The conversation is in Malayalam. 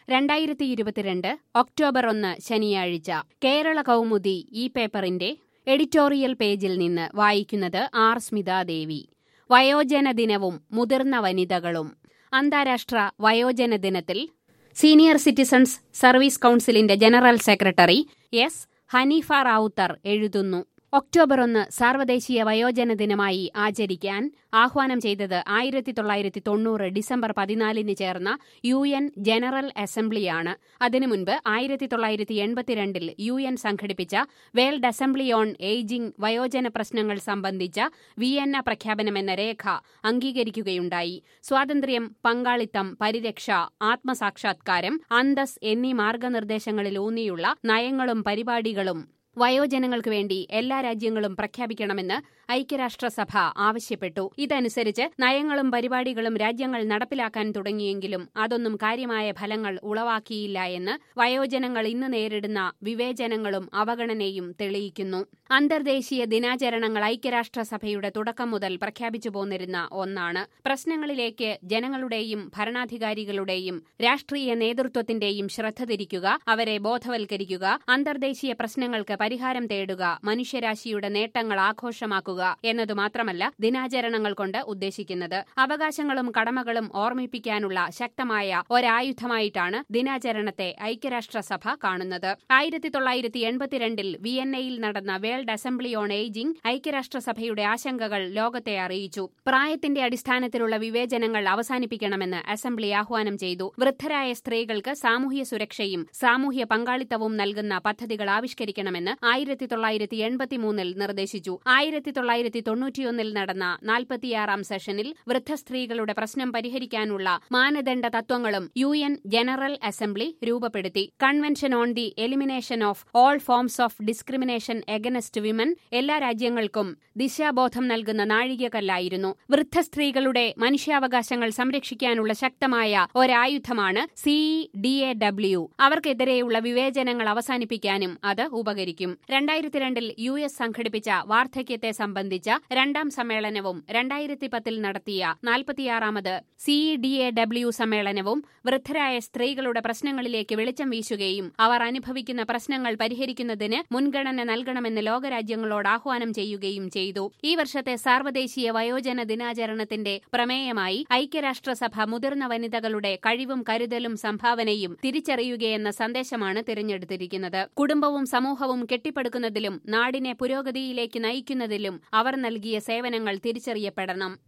2022 ഒക്ടോബർ 1 ശനിയാഴ്ച കേരള കൗമുദി ഈ പേപ്പറിന്റെ എഡിറ്റോറിയൽ പേജിൽ നിന്ന് വായിക്കുന്നത് ആർ സ്മിതാദേവി. വയോജന ദിനവും മുതിർന്ന വനിതകളും. അന്താരാഷ്ട്ര വയോജന ദിനത്തിൽ സീനിയർ സിറ്റിസൺസ് സർവീസ് കൗൺസിലിന്റെ general secretary S Haneefa Ravuthar എഴുതുന്നു. ഒക്ടോബർ 1 സാർവദേശീയ വയോജന ദിനമായി ആചരിക്കാൻ ആഹ്വാനം ചെയ്തത് 1990 ഡിസംബർ 14 ചേർന്ന UN ജനറൽ അസംബ്ലിയാണ്. അതിനു മുൻപ് 1982 UN സംഘടിപ്പിച്ച വേൾഡ് അസംബ്ലി ഓൺ ഏജിംഗ് വയോജന പ്രശ്നങ്ങൾ സംബന്ധിച്ച വിയന്ന പ്രഖ്യാപനമെന്ന രേഖ അംഗീകരിക്കുകയുണ്ടായി. സ്വാതന്ത്ര്യം, പങ്കാളിത്തം, പരിരക്ഷ, ആത്മസാക്ഷാത്കാരം, അന്തസ് എന്നീ മാർഗനിർദ്ദേശങ്ങളിലൂന്നിയുള്ള നയങ്ങളും പരിപാടികളും വയോജനങ്ങൾക്ക് വേണ്ടി എല്ലാ രാജ്യങ്ങളും പ്രഖ്യാപിക്കണമെന്ന് ഐക്യരാഷ്ട്രസഭ ആവശ്യപ്പെട്ടു. ഇതനുസരിച്ച് നയങ്ങളും പരിപാടികളും രാജ്യങ്ങൾ നടപ്പിലാക്കാൻ തുടങ്ങിയെങ്കിലും അതൊന്നും കാര്യമായ ഫലങ്ങൾ ഉളവാക്കിയില്ല എന്ന് വയോജനങ്ങൾ ഇന്ന് നേരിടുന്ന വിവേചനങ്ങളും അവഗണനയും തെളിയിക്കുന്നു. അന്തർദേശീയ ദിനാചരണങ്ങൾ ഐക്യരാഷ്ട്രസഭയുടെ തുടക്കം മുതൽ പ്രഖ്യാപിച്ചു പോന്നിരുന്ന ഒന്നാണ്. പ്രശ്നങ്ങളിലേക്ക് ജനങ്ങളുടെയും ഭരണാധികാരികളുടെയും രാഷ്ട്രീയ നേതൃത്വത്തിന്റെയും ശ്രദ്ധ തിരിക്കുക, അവരെ ബോധവൽക്കരിക്കുക, അന്തർദേശീയ പ്രശ്നങ്ങൾക്ക് പരിഹാരം തേടുക, മനുഷ്യരാശിയുടെ നേട്ടങ്ങൾ ആഘോഷമാക്കുക എന്നതുമാത്രമല്ല ദിനാചരണങ്ങൾ കൊണ്ട് ഉദ്ദേശിക്കുന്നത്. അവകാശങ്ങളും കടമകളും ഓർമ്മിപ്പിക്കാനുള്ള ശക്തമായ ഒരായുധമായിട്ടാണ് ദിനാചരണത്തെ ഐക്യരാഷ്ട്രസഭ കാണുന്നത്. 1982 വിയന്നയിൽ നടന്ന വേൾഡ് അസംബ്ലി ഓൺ ഏജിംഗ് ഐക്യരാഷ്ട്രസഭയുടെ ആശങ്കകൾ ലോകത്തെ അറിയിച്ചു. പ്രായത്തിന്റെ അടിസ്ഥാനത്തിലുള്ള വിവേചനങ്ങൾ അവസാനിപ്പിക്കണമെന്ന് അസംബ്ലി ആഹ്വാനം ചെയ്തു. വൃദ്ധരായ സ്ത്രീകൾക്ക് സാമൂഹ്യ സുരക്ഷയും സാമൂഹ്യ പങ്കാളിത്തവും നൽകുന്ന പദ്ധതികൾ ആവിഷ്കരിക്കണമെന്ന് 1983 നിർദ്ദേശിച്ചു. 1991 നടന്ന 46-ാം സെഷനിൽ വൃദ്ധസ്ത്രീകളുടെ പ്രശ്നം പരിഹരിക്കാനുള്ള മാനദണ്ഡ തത്വങ്ങളും UN ജനറൽ അസംബ്ലി രൂപപ്പെടുത്തി. Convention on the elimination of all forms of discrimination against women എല്ലാ രാജ്യങ്ങൾക്കും ദിശാബോധം നൽകുന്ന നാഴികക്കല്ലായിരുന്നു. വൃദ്ധസ്ത്രീകളുടെ മനുഷ്യാവകാശങ്ങൾ സംരക്ഷിക്കാനുള്ള ശക്തമായ ഒരായുധമാണ് CEDAW. അവർക്കെതിരെയുള്ള വിവേചനങ്ങൾ അവസാനിപ്പിക്കാനും അത് ഉപകരിക്കും. 2002 US സംഘടിപ്പിച്ച വാർദ്ധക്യത്തെ സംബന്ധിച്ച രണ്ടാം സമ്മേളനവും 2010 നടത്തിയ 46-ാമത് CEDAW സമ്മേളനവും വൃദ്ധരായ സ്ത്രീകളുടെ പ്രശ്നങ്ങളിലേക്ക് വെളിച്ചം വീശുകയും അവർ അനുഭവിക്കുന്ന പ്രശ്നങ്ങൾ പരിഹരിക്കുന്നതിന് മുൻഗണന നൽകണമെന്ന് ലോകരാജ്യങ്ങളോട് ആഹ്വാനം ചെയ്യുകയും ചെയ്തു. ഈ വർഷത്തെ സാർവദേശീയ വയോജന ദിനാചരണത്തിന്റെ പ്രമേയമായി ഐക്യരാഷ്ട്രസഭ മുതിർന്ന വനിതകളുടെ കഴിവും കരുതലും സംഭാവനയും തിരിച്ചറിയുകയെന്ന സന്ദേശമാണ് തിരഞ്ഞെടുത്തിരിക്കുന്നത്. കുടുംബവും സമൂഹവും കെട്ടിപ്പടുക്കുന്നതിലും നാടിനെ പുരോഗതിയിലേക്ക് നയിക്കുന്നതിലും അവർ നൽകിയ സേവനങ്ങൾ തിരിച്ചറിയപ്പെടണം.